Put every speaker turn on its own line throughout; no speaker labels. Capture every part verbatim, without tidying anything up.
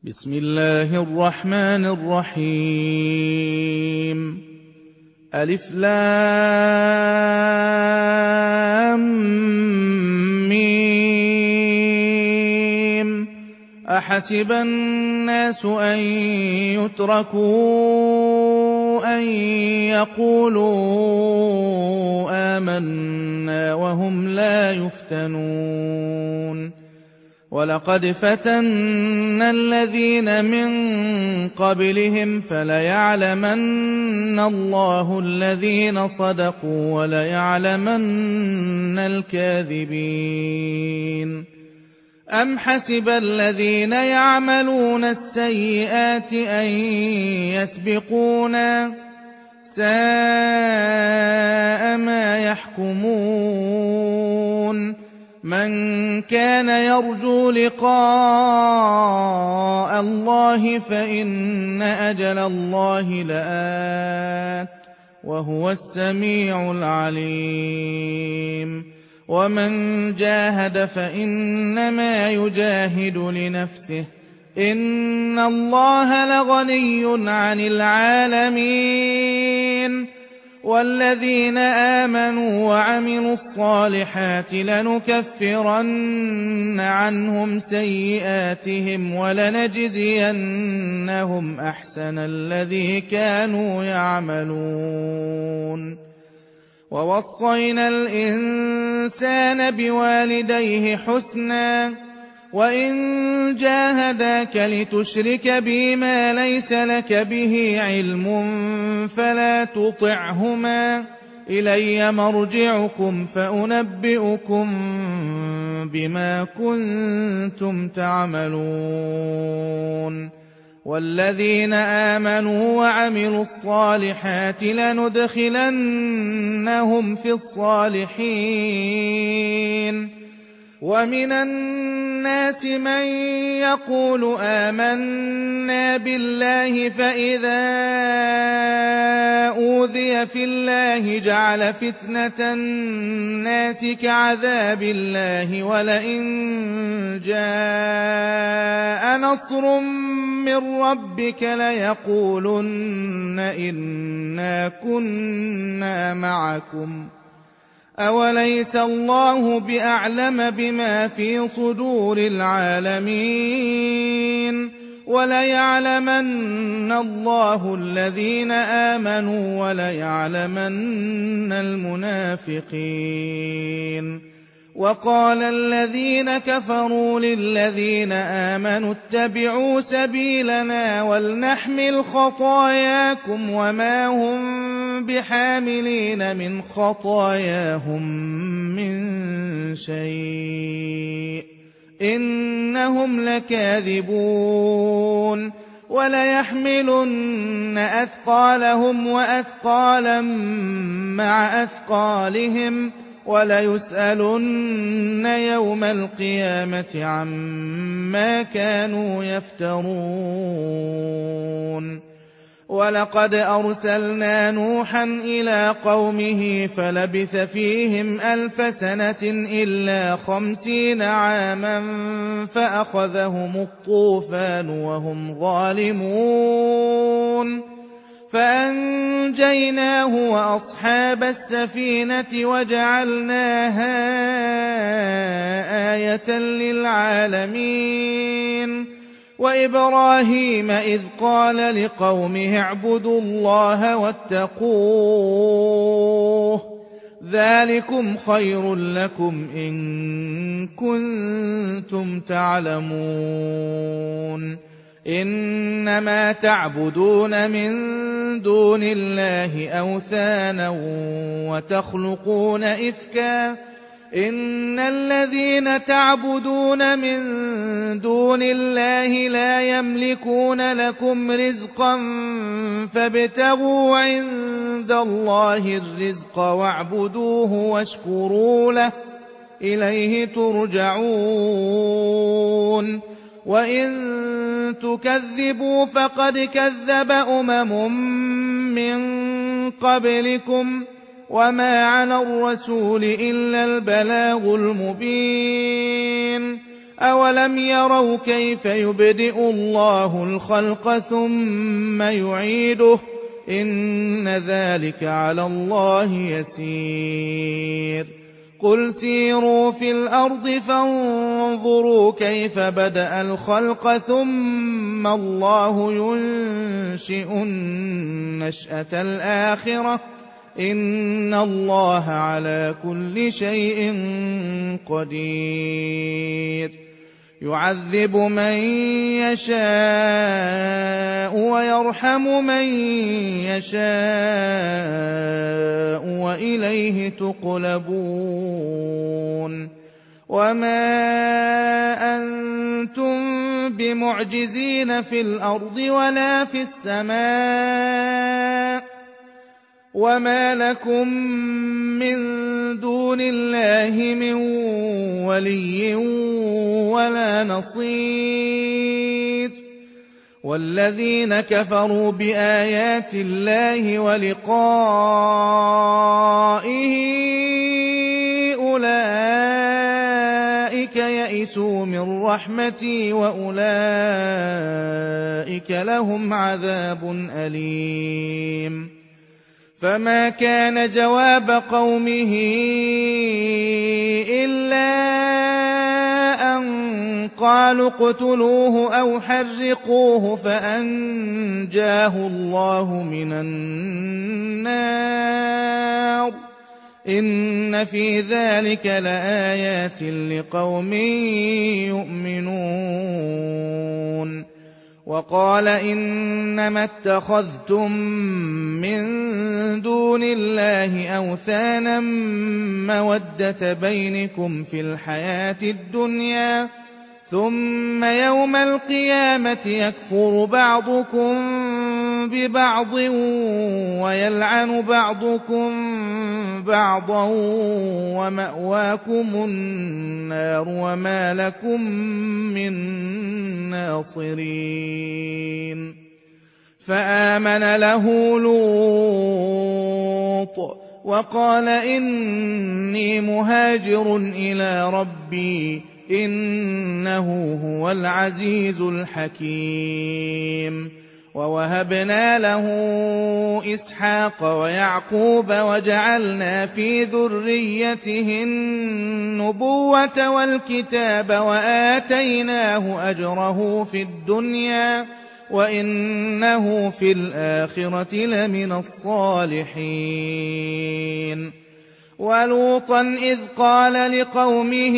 بسم الله الرحمن الرحيم. ألف لام ميم. أحسب الناس أن يتركوا أن يقولوا آمنا وهم لا يفتنون. ولقد فتنا الذين من قبلهم فليعلمن الله الذين صدقوا وليعلمن الكاذبين. أم حسب الذين يعملون السيئات أن يسبقونا ساء ما يحكمون. من كان يرجو لقاء الله فإن أجل الله لآت وهو السميع العليم. ومن جاهد فإنما يجاهد لنفسه إن الله لغني عن العالمين. والذين آمنوا وعملوا الصالحات لنكفرن عنهم سيئاتهم ولنجزينهم أحسن الذي كانوا يعملون. ووصينا الإنسان بوالديه حسنا وإن جاهداك لتشرك بي ما ليس لك به علم فلا تطعهما إلي مرجعكم فأنبئكم بما كنتم تعملون. والذين آمنوا وعملوا الصالحات لندخلنهم في الصالحين. ومن الناس من يقول آمنا بالله فإذا أوذي في الله جعل فتنة الناس كعذاب الله ولئن جاء نصر من ربك ليقولن إنا كنا معكم أوليس الله بأعلم بما في صدور العالمين. وليعلمن الله الذين آمنوا وليعلمن المنافقين. وقال الذين كفروا للذين آمنوا اتبعوا سبيلنا ولنحمل خطاياكم وما هم بحاملين من خطاياهم من شيء إنهم لكاذبون. وليحملن أثقالهم وأثقالا مع أثقالهم وليسألن يوم القيامة عما كانوا يفترون. ولقد أرسلنا نوحا إلى قومه فلبث فيهم ألف سنة إلا خمسين عاما فأخذهم الطوفان وهم ظالمون فأنجيناه وأصحاب السفينة وجعلناها آية للعالمين. وإبراهيم إذ قال لقومه اعبدوا الله واتقوه ذلكم خير لكم إن كنتم تعلمون. إنما تعبدون من دون الله أوثانا وتخلقون إفكا إن الذين تعبدون من دون الله لا يملكون لكم رزقا فابتغوا عند الله الرزق واعبدوه واشكروا له إليه ترجعون. وإن تكذبوا فقد كذب أمم من قبلكم وما على الرسول إلا البلاغ المبين. أولم يروا كيف يبدئ الله الخلق ثم يعيده إن ذلك على الله يسير قل سيروا في الأرض فانظروا كيف بدأ الخلق ثم الله ينشئ النشأة الآخرة إن الله على كل شيء قدير يعذب من يشاء ويرحم من يشاء وإليه تقلبون وما أنتم بمعجزين في الأرض ولا في السماء وما لكم من دون الله من ولي ولا نصير والذين كفروا بآيات الله ولقائه أولئك يئسوا من رحمتي وأولئك لهم عذاب أليم فما كان جواب قومه إلا أن قالوا اقتلوه أو حرقوه فأنجاه الله من النار إن في ذلك لآيات لقوم يؤمنون وقال إنما اتخذتم من دون الله أوثانا مودة بينكم في الحياة الدنيا ثم يوم القيامة يكفر بعضكم ببعض ويلعن بعضكم بعضا ومأواكم النار وما لكم من ناصرين فآمن له لوط وقال إني مهاجر إلى ربي إنه هو العزيز الحكيم ووهبنا له إسحاق ويعقوب وجعلنا في ذريته النبوة والكتاب وآتيناه أجره في الدنيا وإنه في الآخرة لمن الصالحين ولوطا إذ قال لقومه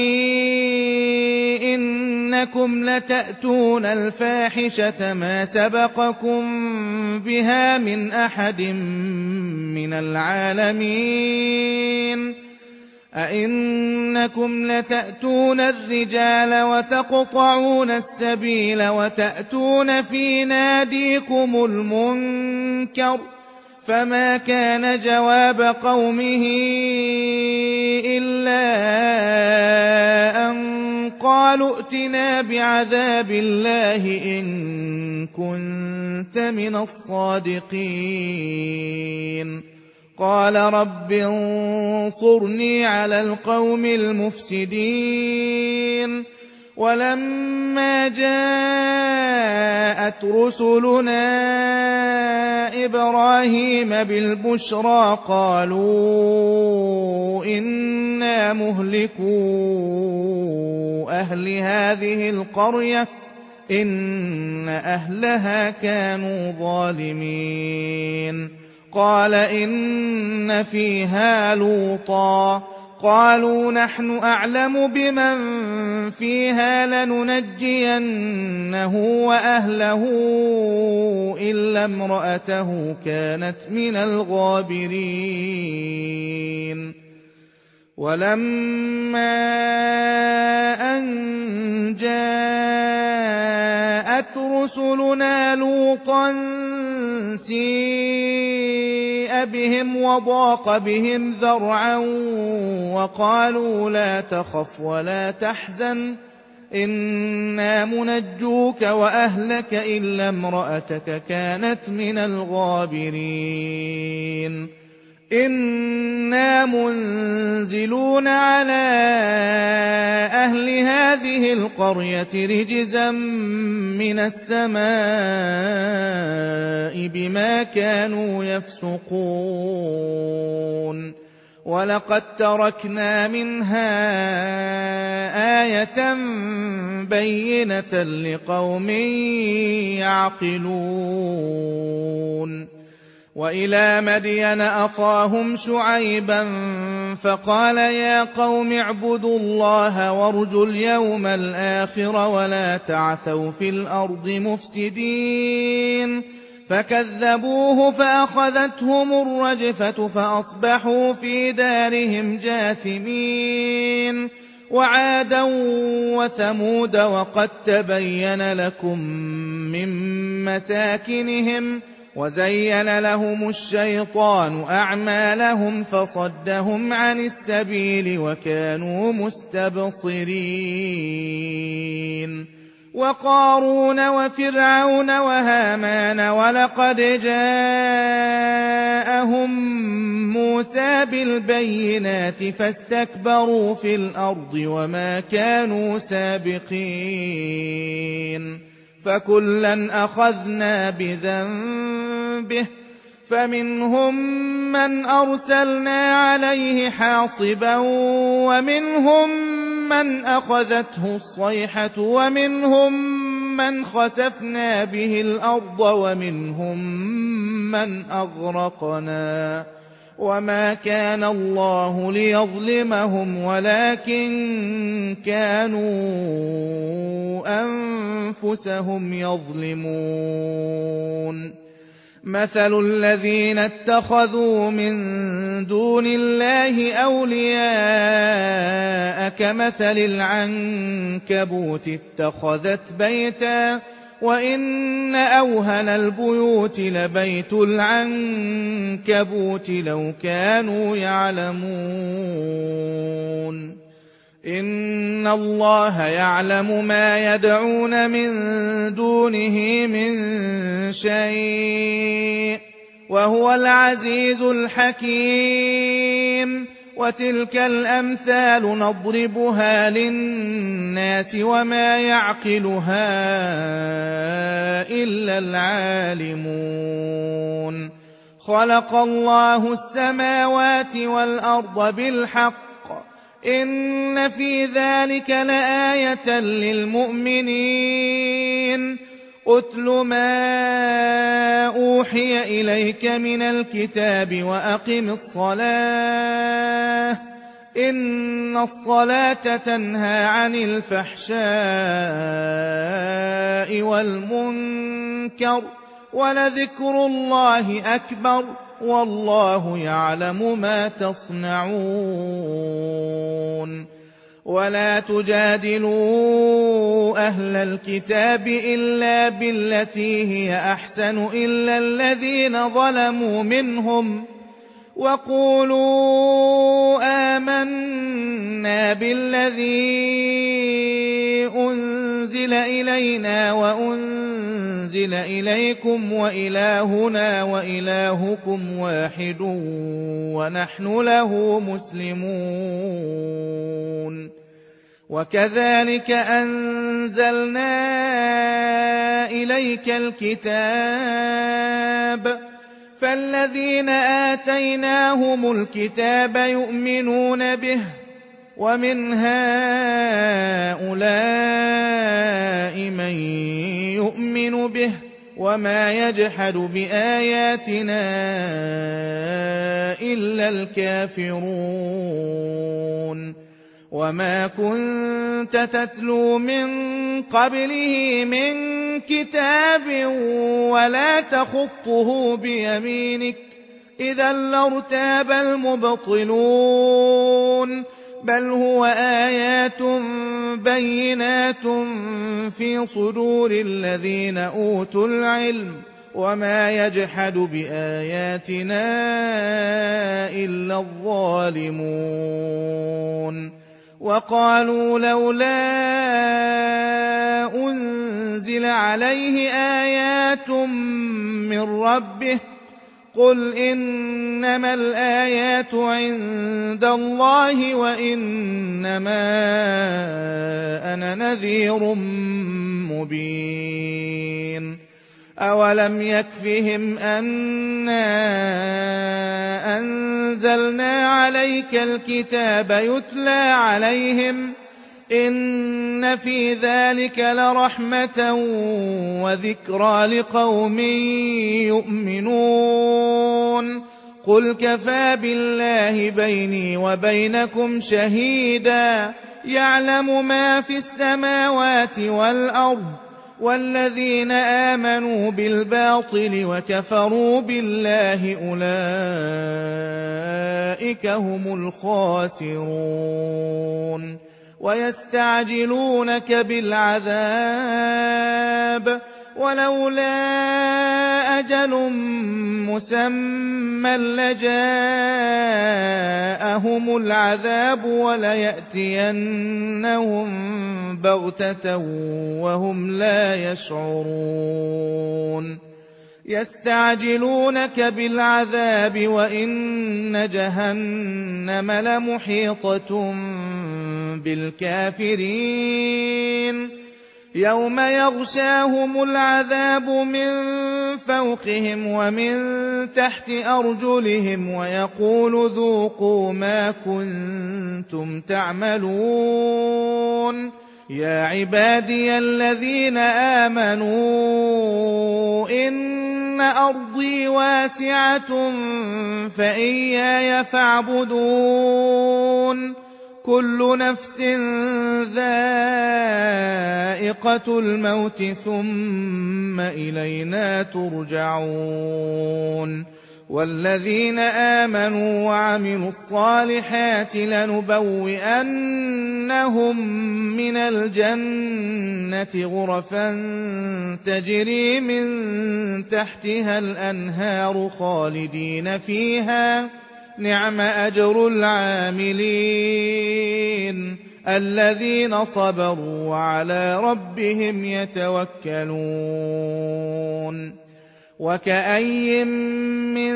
إنكم لتأتون الفاحشة ما سبقكم بها من أحد من العالمين أئنكم لتأتون الرجال وتقطعون السبيل وتأتون في ناديكم المنكر فما كان جواب قومه إلا أن قالوا ائتنا بعذاب الله إن كنت من الصادقين قال رب انصرني على القوم المفسدين ولما جاءت رسلنا إبراهيم بالبشرى قالوا إنا مهلكو أهل هذه القرية إن أهلها كانوا ظالمين قال إن فيها لوطا قالوا نحن أعلم بمن فيها لننجينه وأهله إلا امرأته كانت من الغابرين ولما أن جاءت رسلنا لوطا سيء بهم وضاق بهم ذرعا وقالوا لا تخف ولا تحزن إنا منجوك وأهلك إلا امرأتك كانت من الغابرين إنا منزلون على أهل هذه القرية رجزا من السماء بما كانوا يفسقون ولقد تركنا منها آية بينة لقوم يعقلون وإلى مدين أخاهم شعيبا فقال يا قوم اعبدوا الله وارجوا اليوم الآخر ولا تعثوا في الأرض مفسدين فكذبوه فأخذتهم الرجفة فأصبحوا في دارهم جاثمين وعادا وثمود وقد تبين لكم من مساكنهم وزين لهم الشيطان أعمالهم فصدهم عن السبيل وكانوا مستبصرين وقارون وفرعون وهامان ولقد جاءهم موسى بالبينات فاستكبروا في الأرض وما كانوا سابقين فكلا أخذنا بذنبه فمنهم من أرسلنا عليه حاصبا ومنهم من أخذته الصيحة ومنهم من خسفنا به الأرض ومنهم من أغرقنا وما كان الله ليظلمهم ولكن كانوا أنفسهم يظلمون مثل الذين اتخذوا من دون الله أولياء كمثل العنكبوت اتخذت بيتا وإن أوهن البيوت لبيت العنكبوت لو كانوا يعلمون إن الله يعلم ما يدعون من دونه من شيء وهو العزيز الحكيم وتلك الأمثال نضربها للناس وما يعقلها إلا العالمون خلق الله السماوات والأرض بالحق إن في ذلك لآية للمؤمنين أتل ما أوحي إليك من الكتاب وأقم الصلاة إن الصلاة تنهى عن الفحشاء والمنكر ولذكر الله أكبر والله يعلم ما تصنعون ولا تجادلوا أهل الكتاب إلا بالتي هي أحسن إلا الذين ظلموا منهم وقولوا آمنا بالذي أنزل إلينا وأنزل إليكم وإلهنا وإلهكم واحد ونحن له مسلمون وكذلك أنزلنا إليك الكتاب فالذين آتيناهم الكتاب يؤمنون به ومن هؤلاء من يؤمن به وما يجحد بآياتنا إلا الكافرون وما كنت تتلو من قبله من كتاب ولا تخطه بيمينك إذا لارتاب المبطلون بل هو آيات بينات في صدور الذين أوتوا العلم وما يجحد بآياتنا إلا الظالمون وقالوا لولا أنزل عليه آيات من ربه قل إنما الآيات عند الله وإنما أنا نذير مبين أولم يكفهم أنا أنزلنا عليك الكتاب يتلى عليهم إن في ذلك لرحمة وذكرى لقوم يؤمنون قل كفى بالله بيني وبينكم شهيدا يعلم ما في السماوات والأرض والذين آمنوا بالباطل وكفروا بالله أولئك هم الخاسرون ويستعجلونك بالعذاب ولولا أجل مسمى لجاءهم العذاب وليأتينهم بغتة وهم لا يشعرون يستعجلونك بالعذاب وإن جهنم لمحيطة بالكافرين يوم يغشاهم العذاب من فوقهم ومن تحت أرجلهم ويقول ذوقوا ما كنتم تعملون يا عبادي الذين آمنوا إن أرضي واسعة فإياي فاعبدون كل نفس ذائقة الموت ثم إلينا ترجعون والذين آمنوا وعملوا الصالحات لنبوئنهم من الجنة غرفا تجري من تحتها الأنهار خالدين فيها نعم أجر العاملين الذين صبروا وعلى ربهم يتوكلون وكأي من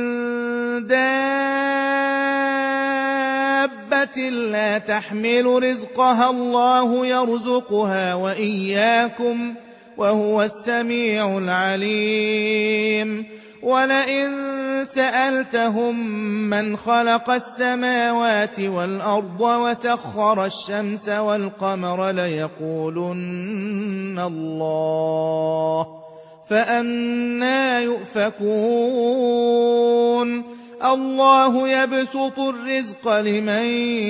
دابة لا تحمل رزقها الله يرزقها وإياكم وهو السميع العليم ولئن سألتهم من خلق السماوات والأرض وسخر الشمس والقمر ليقولن الله فأنى يؤفكون الله يبسط الرزق لمن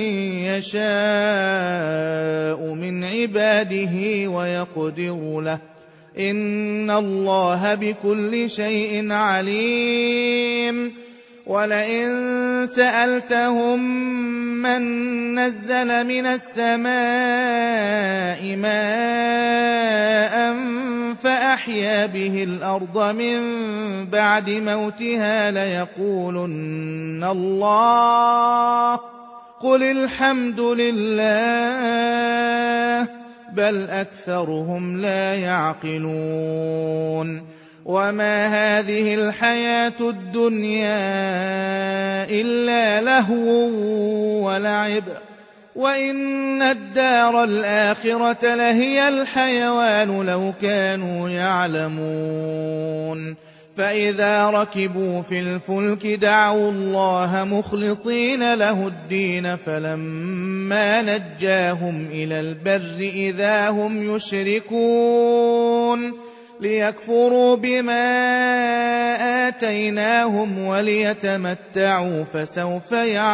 يشاء من عباده ويقدر له إن الله بكل شيء عليم ولئن سألتهم من نزل من السماء ماء فأحيا به الأرض من بعد موتها ليقولن الله قل الحمد لله بل أكثرهم لا يعقلون وما هذه الحياة الدنيا إلا لهو ولعب وإن الدار الآخرة لهي الحيوان لو كانوا يعلمون فإذا ركبوا في الفلك دعوا الله مخلصين له الدين فلما نجاهم إلى البر إذا هم يشركون ليكفروا بما آتيناهم وليتمتعوا فسوف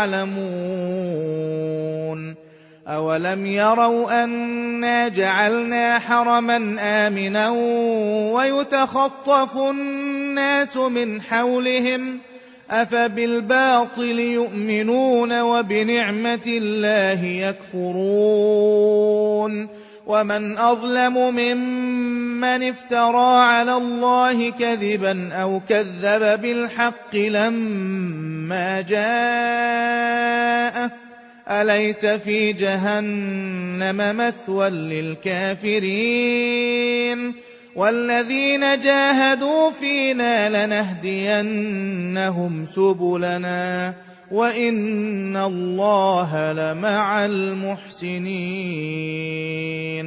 يعلمون أولم يروا أنا جعلنا حرما آمنا ويتخطف الناس من حولهم أفبالباطل يؤمنون وبنعمة الله يكفرون ومن أظلم ممن افترى على الله كذبا أو كذب بالحق لما جاءه أليس في جهنم مثوى للكافرين والذين جاهدوا فينا لنهدينهم سبلنا وإن الله لمع المحسنين